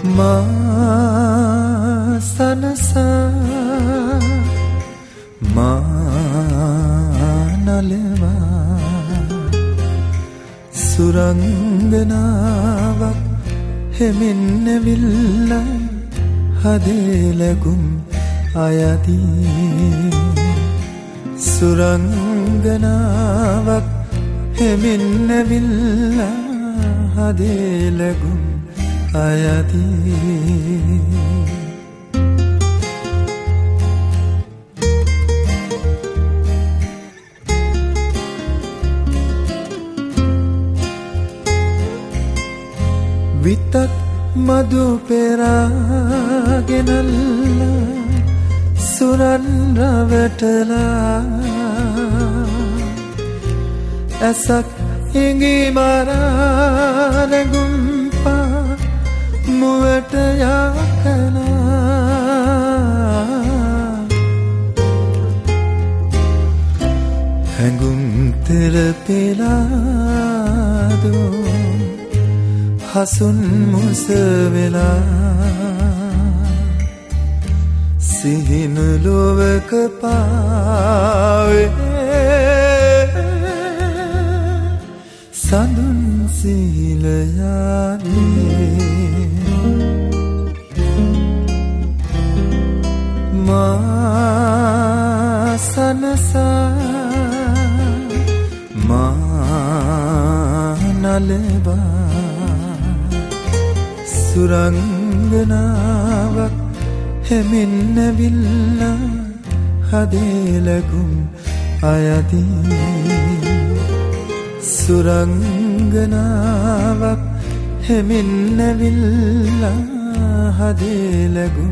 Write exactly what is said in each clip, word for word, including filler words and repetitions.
මා සනසා මා නලවා සුරංගනාවක් හෙමින් නැවිල්ල හදේ ලැබුම් අයදී සුරංගනාවක් හෙමින් නැවිල්ල හදේ ලැබුම් අයදී විතක් මදු පෙරාගෙනල්ලා සුරන් රවටලා ඇසක් හිඟි මරා නැගුම්පා මුවට යකලා හැඟුම් තෙරපෙලාදෝ හසුන් මුස වෙලා සිහින ලොවක පාවේ සඳුන් සීලයානේ මා සනසා මා නලවා සුරංගනාවක් හෙමින් නැවිල්ල හදේ ලැබුම් අයදී සුරංගනාවක් හෙමින් නැවිල්ල හදේ ලැබුම්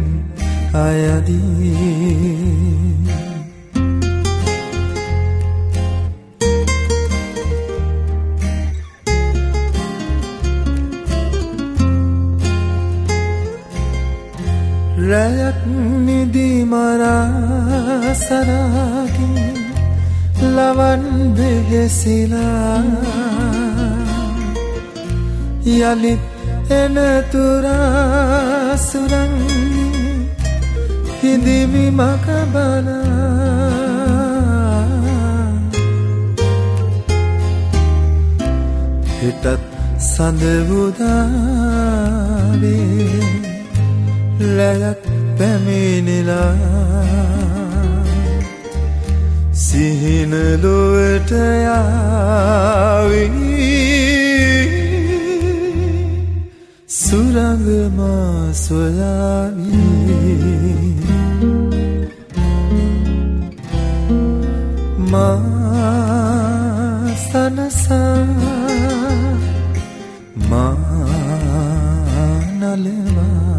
අයදී රැයක් නිදි මරා සරාගේ ලවන් බෙහෙසිලා යලිත් එනතුරා සුරංගි හිදිමි මක බලා හිටත් සඳ උදාවේ රැයක් පැමිණිලා සිහින ලොවට යාවී සුරංග මා සොයාවී මා සනසා මා නලවා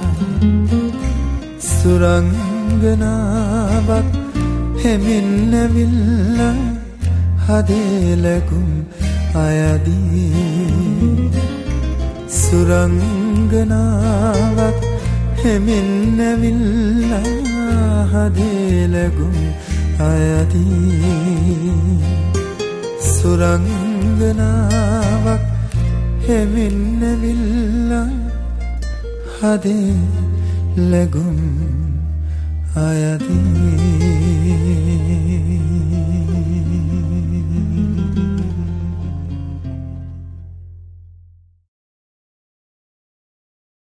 සුරංගනාවක් හෙමින් නැවිල්ල හදේ ලැබුම් අයදී සුරංගනාවක් හෙමින් නැවිල්ල හදේ ලැබුම් අයදී සුරංගනාවක් හෙමින් නැවිල්ල හදේ ලැබුම් අයදී